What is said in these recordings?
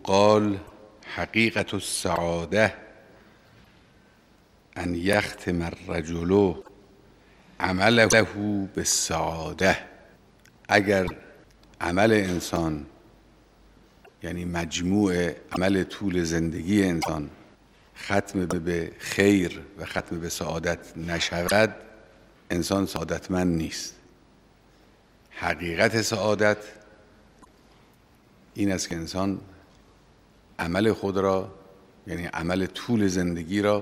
یقال حقیقت السعاده ان یختم الرجل عمله بالسعاده. اگر عمل انسان، یعنی مجموع عمل طول زندگی انسان، ختم به خیر و ختم به سعادت نشود، انسان سعادتمند نیست. حقیقت سعادت این است که انسان عمل خود را، یعنی عمل طول زندگی را،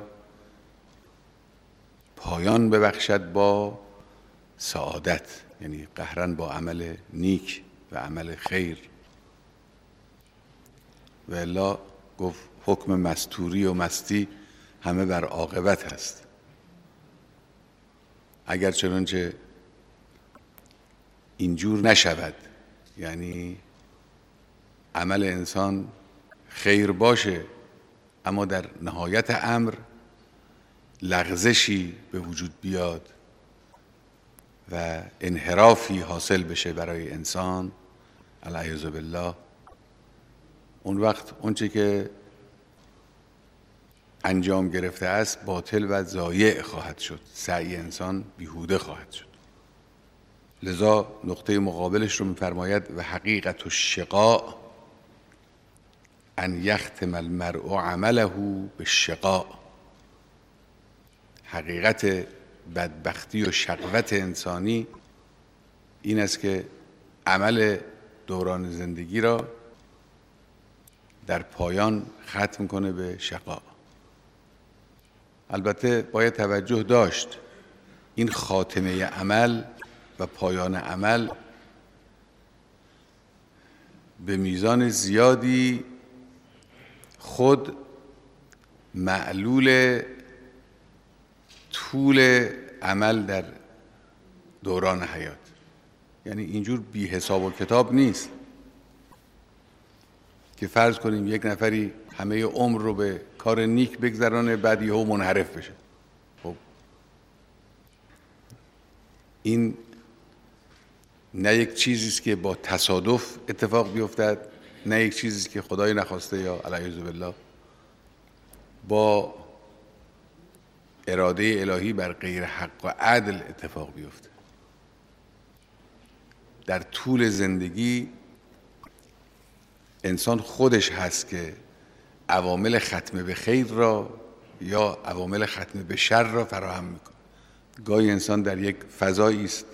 پایان ببخشد با سعادت، یعنی قهرن با عمل نیک و عمل خیر. و الا گفت حکم مستوری و مستی همه بر عاقبت هست. اگر چنانچه اینجور نشود، یعنی عمل انسان خیر باشه اما در نهایت امر لغزشی به وجود بیاد و انحرافی حاصل بشه برای انسان، العیاذ بالله، اون وقت اونچه که انجام گرفته است باطل و ضایع خواهد شد، سعی انسان بیهوده خواهد شد. لذا نقطه مقابلش رو می‌فرماید و حقیقت الشقاء ان یختم المرء عمله بالشقاء. حقیقت بدبختی و شقوت انسانی این است که عمل دوران زندگی را در پایان ختم کنه به شقا. البته باید توجه داشت این خاتمه عمل و پایان عمل به میزان زیادی خود معلول طول عمل در دوران حیات، یعنی اینجور بی حساب و کتاب نیست که فرض کنیم یک نفری همه عمر رو به کار نیک بگذرانه بعد یهو منحرف بشه. خب این نه یک چیزی است که با تصادف اتفاق بیفتد، نه یک چیزی است که خدای نخواسته یا العیاذ بالله با اراده الهی بر غیر حق و عدل اتفاق بیفته. در طول زندگی انسان خودش هست که عوامل ختم به خیر را یا عوامل ختم به شر را فراهم میکنه. گاهی انسان در یک فضایی است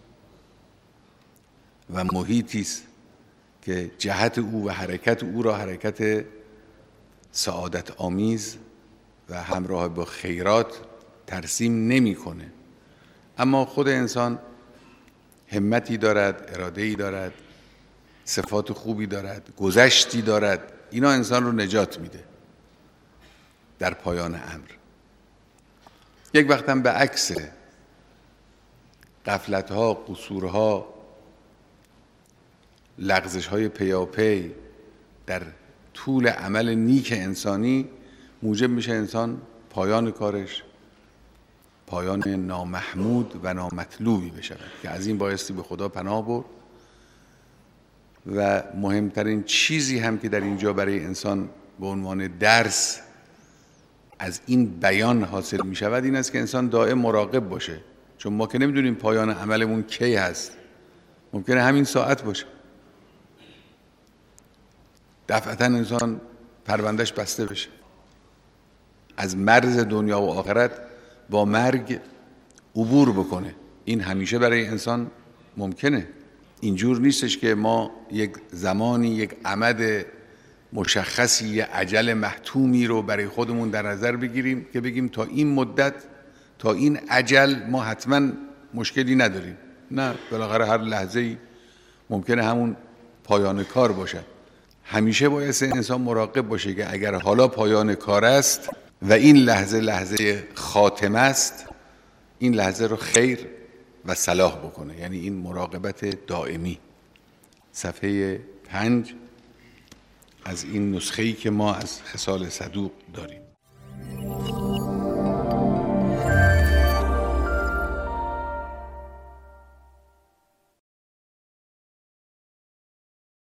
و محیطی است که جهت او و حرکت او را حرکت سعادت آمیز و همراه با خیرات ترسیم نمیکنه، اما خود انسان همتی دارد، اراده‌ای دارد، صفات خوبی دارد، گذشتی دارد. اینا انسان رو نجات میده در پایان امر. یک وقت هم به عکس غفلت‌ها، قصورها، لغزش‌های پیاپی در طول عمل نیک انسانی موجب میشه انسان پایان کارش پایان نامحمود و نامطلوبی بشود که از این بایستی به خدا پناه برد. و مهمترین چیزی هم که در اینجا برای انسان به عنوان درس از این بیان حاصل می شود این است که انسان دائم مراقب باشه، چون ما که نمیدونیم پایان عملمون کی هست. ممکنه همین ساعت باشه، دفعتا انسان پروندهش بسته بشه، از مرز دنیا و آخرت با مرگ عبور بکنه. این همیشه برای انسان ممکنه. اینجور نیستش که ما یک زمانی یک عمد مشخصی، یک اجل محتومی رو برای خودمون در نظر بگیریم که بگیم تا این مدت، تا این اجل ما حتما مشکلی نداریم. نه، بالاخره هر لحظه‌ای ممکنه همون پایان کار باشد. همیشه باید انسان مراقب باشه که اگر حالا پایان کار است و این لحظه خاتمه است، این لحظه رو خیر و صلاح بکنه، یعنی این مراقبت دائمی. صفحه 5 از این نسخه‌ای که ما از خصال صدوق داریم.